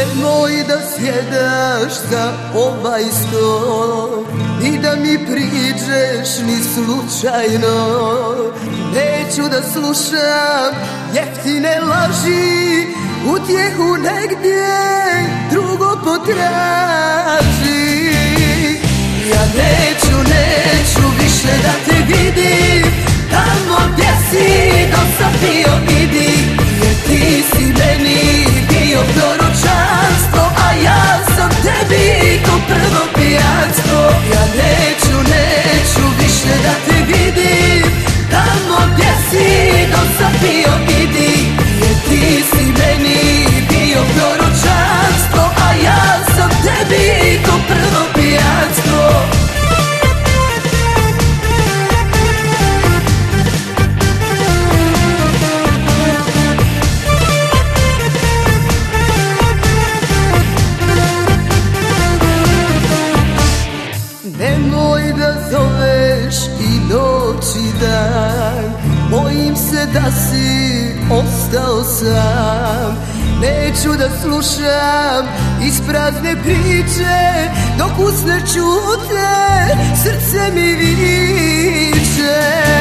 Nemoj da sjedaš za ovaj sto, ni da mi priđeš ni slučajno. Neću da slušam jeftine laži, utjehu negdje drugo potraži. Ja neću više da te vidim tamo gdje si dosad bio, idi. Jer ti si meni bio proročanstvo, a ja sam tebi ko prvo pijanstvo. Ja neću više da te vidim tamo gdje si dosad bio, idi. Jer ti si meni bio proročanstvo, a ja sam tebi ko prvo pijanstvo. Nemoj da zoveš i noć i dan, bojim se da si ostao sam. Neću da slušam isprazne priče, dok usne čute, srce mi viče.